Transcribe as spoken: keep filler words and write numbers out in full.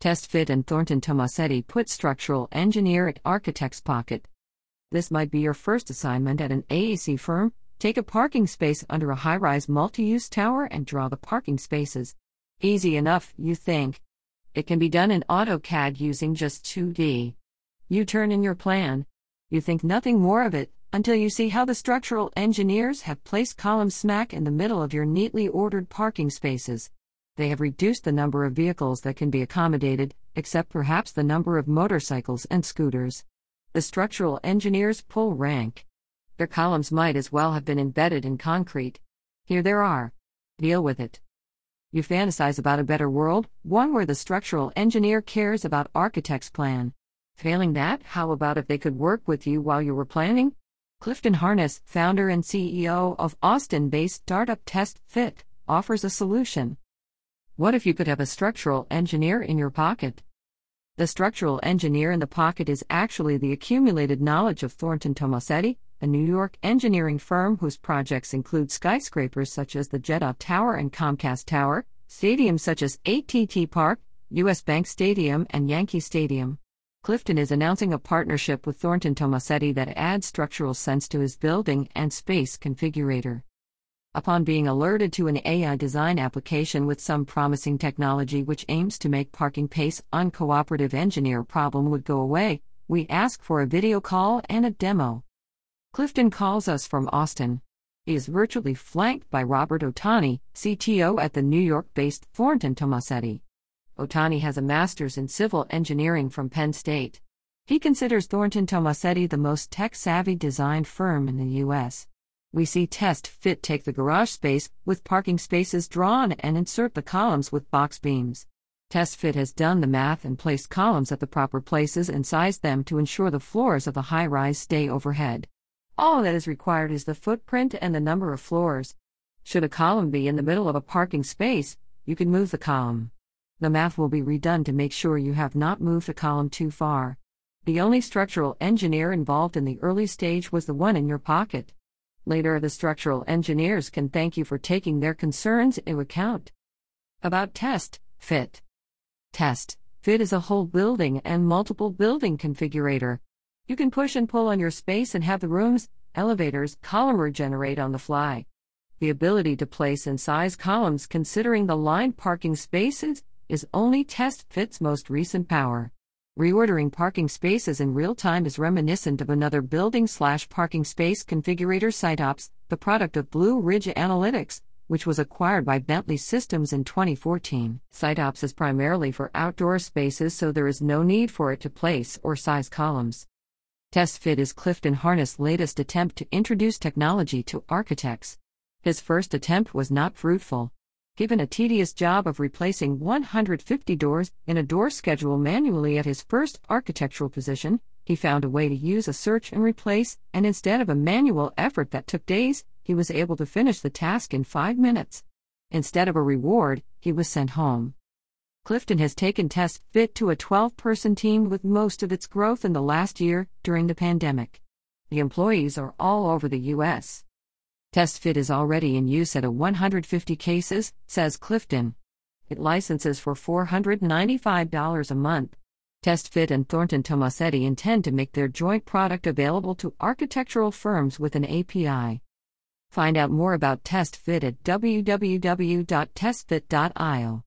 TestFit and Thornton Tomasetti put structural engineer at architect's pocket. This might be your first assignment at an A E C firm. Take a parking space under a high-rise multi-use tower and draw the parking spaces. Easy enough, you think. It can be done in AutoCAD using just two D. You turn in your plan. You think nothing more of it, until you see how the structural engineers have placed columns smack in the middle of your neatly ordered parking spaces. They have reduced the number of vehicles that can be accommodated, except perhaps the number of motorcycles and scooters. The structural engineers pull rank. Their columns might as well have been embedded in concrete. Here they are. Deal with it. You fantasize about a better world, one where the structural engineer cares about architect's plan. Failing that, how about if they could work with you while you were planning? Clifton Harness, founder and C E O of Austin-based startup TestFit, offers a solution. What if you could have a structural engineer in your pocket? The structural engineer in the pocket is actually the accumulated knowledge of Thornton Tomasetti, a New York engineering firm whose projects include skyscrapers such as the Jeddah Tower and Comcast Tower, stadiums such as A T and T Park, U S Bank Stadium, and Yankee Stadium. Clifton is announcing a partnership with Thornton Tomasetti that adds structural sense to his building and space configurator. Upon being alerted to an A I design application with some promising technology which aims to make parking pace uncooperative engineer problem would go away, we ask for a video call and a demo. Clifton calls us from Austin. He is virtually flanked by Robert Otani, C T O at the New York-based Thornton Tomasetti. Otani has a master's in civil engineering from Penn State. He considers Thornton Tomasetti the most tech-savvy design firm in the U S. We see TestFit take the garage space, with parking spaces drawn, and insert the columns with box beams. TestFit has done the math and placed columns at the proper places and sized them to ensure the floors of the high-rise stay overhead. All that is required is the footprint and the number of floors. Should a column be in the middle of a parking space, you can move the column. The math will be redone to make sure you have not moved a column too far. The only structural engineer involved in the early stage was the one in your pocket. Later, the structural engineers can thank you for taking their concerns into account. About TestFit. TestFit is a whole building and multiple building configurator. You can push and pull on your space and have the rooms, elevators, column regenerate on the fly. The ability to place and size columns considering the lined parking spaces is only TestFit's most recent power. Reordering parking spaces in real time is reminiscent of another building slash parking space configurator, SiteOps, the product of Blue Ridge Analytics, which was acquired by Bentley Systems in twenty fourteen. SiteOps is primarily for outdoor spaces, so there is no need for it to place or size columns. TestFit is Clifton Harness' latest attempt to introduce technology to architects. His first attempt was not fruitful. Given a tedious job of replacing one hundred fifty doors in a door schedule manually at his first architectural position, he found a way to use a search and replace, and instead of a manual effort that took days, he was able to finish the task in five minutes. Instead of a reward, he was sent home. Clifton has taken TestFit to a twelve-person team with most of its growth in the last year, during the pandemic. The employees are all over the U S. TestFit is already in use at one hundred fifty cases, says Clifton. It licenses for four hundred ninety-five dollars a month. TestFit and Thornton Tomasetti intend to make their joint product available to architectural firms with an A P I. Find out more about TestFit at w w w dot testfit dot i o.